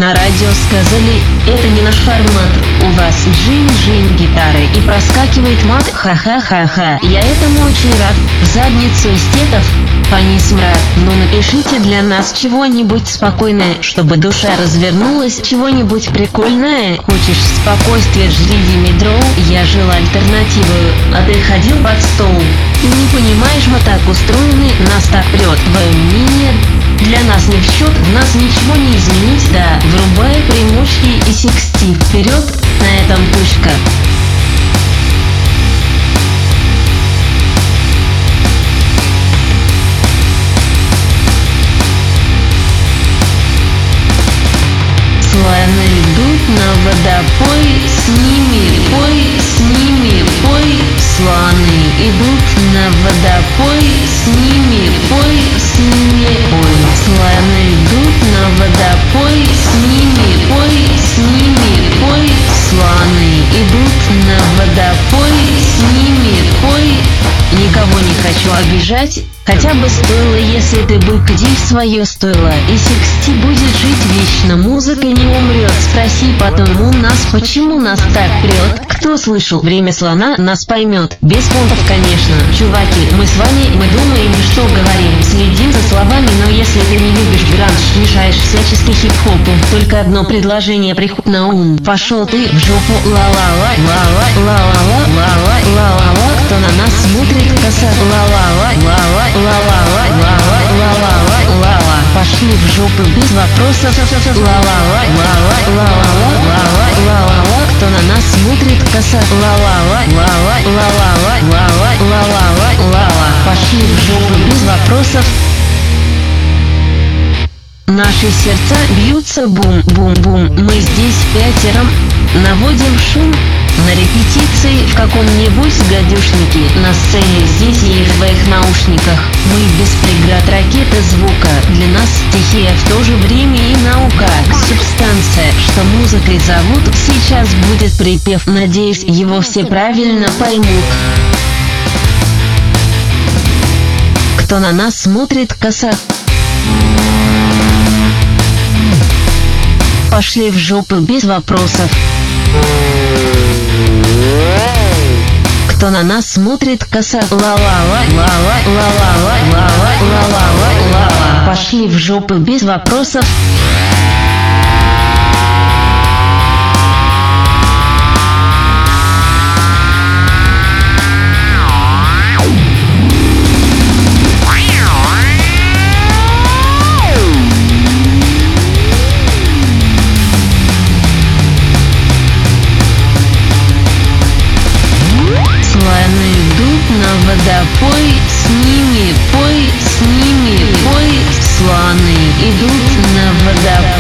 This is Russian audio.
На радио сказали, это не наш формат. У вас джин-джин гитары и проскакивает мат. Ха-ха-ха-ха. Я этому очень рад. В задницу эстетов понес мрак. Но напишите для нас чего-нибудь спокойное, чтобы душа развернулась, чего-нибудь прикольное. Хочешь спокойствия, жри Димитроу. Я жил альтернативу, а ты ходил под стол. Не понимаешь, мы так устроены, нас так прет. Твое мнение для нас не в счет, в нас ничего не изменить, да. Врубай примочки и секстив. Вперед, на этом точка. Слоны идут на водопой, с ними пой, с ними пой. Слоны идут на водопой, с ними пой, с ними пой. Слоны идут на водопой, с ними пой, с ними пой. Слоны идут на водопой, с ними пой. Никого не хочу обижать, хотя бы стоило, если ты бы иди в свое стойло. И секси будет жить вечно, музыка не умрет. Спроси потом у нас, почему нас так прет. Кто слышал время слона, нас поймет. Без понтов, конечно. Чуваки, мы с вами, мы думаем, что говорим. Следим за словами, но если ты не любишь гранж, мешаешь всячески хип-хопу, только одно предложение приходит на ум. Пошел ты в жопу, ла-ла-ла, ла-ла, ла-ла-ла, ла-ла, ла-ла-ла. Кто на нас смотрит косо, ла-ла-ла, ла-ла, ла-ла-ла, ла-ла, ла-ла-ла, ла-ла. Пошли в жопу без вопросов, ла-ла-ла, ла-ла, ла-ла-ла, ла-ла, ла-ла-ла. Кто на нас смотрит косо, ла-ла-ла, ла-ла, ла-ла-ла, ла-ла, ла-ла-ла, ла-ла. Пошли в жопу без вопросов. Наши сердца бьются бум-бум-бум. Мы здесь пятером наводим шум. На репетиции в каком-нибудь гадюшнике. На сцене здесь и в твоих наушниках. Мы без преград, ракета звука. Для нас стихия, в то же время и наука. Субстанция, что музыкой зовут. Сейчас будет припев, надеюсь, его все правильно поймут. Кто на нас смотрит косо. Пошли в жопу без вопросов. Кто на нас смотрит косо, ла-ла-ла, ла-ла, ла-ла-ла, ла-ла, ла-ла-ла, ла-ла. Пошли в жопу без вопросов. Водопой, с ними пой, с ними пой. Слоны идут на водопой.